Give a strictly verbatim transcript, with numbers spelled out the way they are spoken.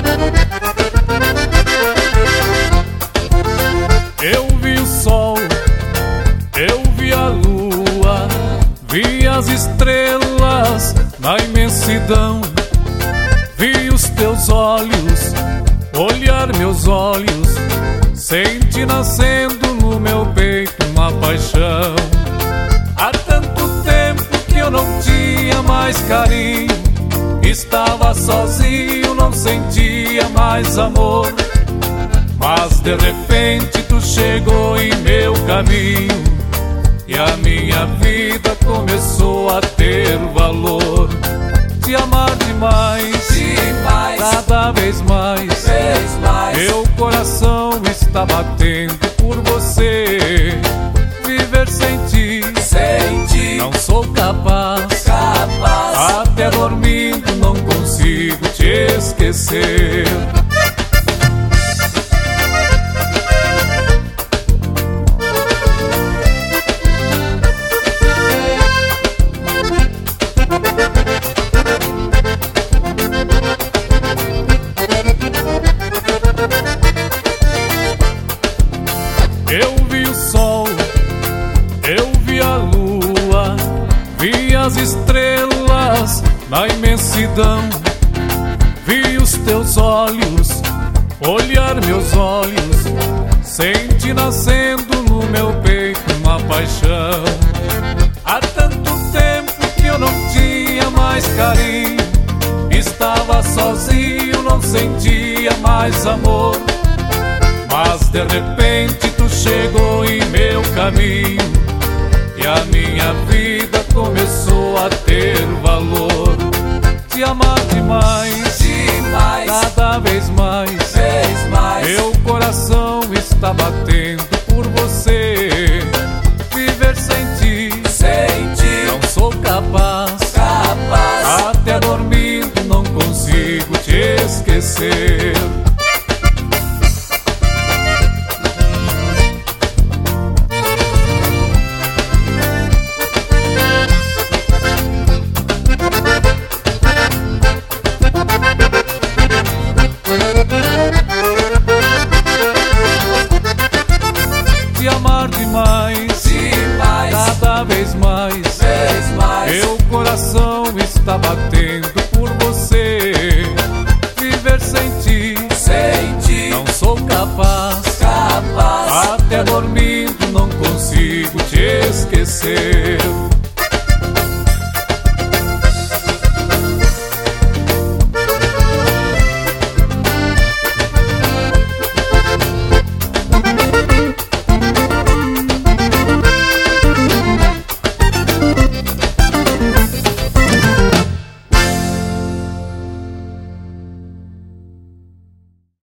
Eu vi o sol, eu vi a lua, vi as estrelas na imensidão. Vi os teus olhos, olhar meus olhos, senti nascendo no meu peito uma paixão. Há tanto tempo que eu não tinha mais carinho, estava sozinho, não sentia mais amor. Mas de repente tu chegou em meu caminho e a minha vida começou a ter valor. Te amar demais, demais, cada vez mais, vez mais. Meu coração está batendo por você. Viver sem ti, sem ti, não sou capaz, capaz. Até dormindo não consigo te esquecer. Eu vi o sol, eu vi a lua, vi as estrelas na imensidão. Vi os teus olhos, olhar meus olhos, senti nascendo no meu peito uma paixão. Há tanto tempo que eu não tinha mais carinho, estava sozinho, não sentia mais amor. Mas de repente tu chegou em meu caminho e a minha vida começou a ter valor. Te amar demais, demais, cada vez mais, vez mais. Meu coração está batendo por você. Viver sem ti, sem ti, não sou capaz, capaz. Até dormindo não consigo te esquecer. Te amar demais, demais, cada vez mais, vez mais. Meu coração está batendo por você. Viver sem ti, sem ti, não sou capaz, capaz. Até dormindo não consigo te esquecer.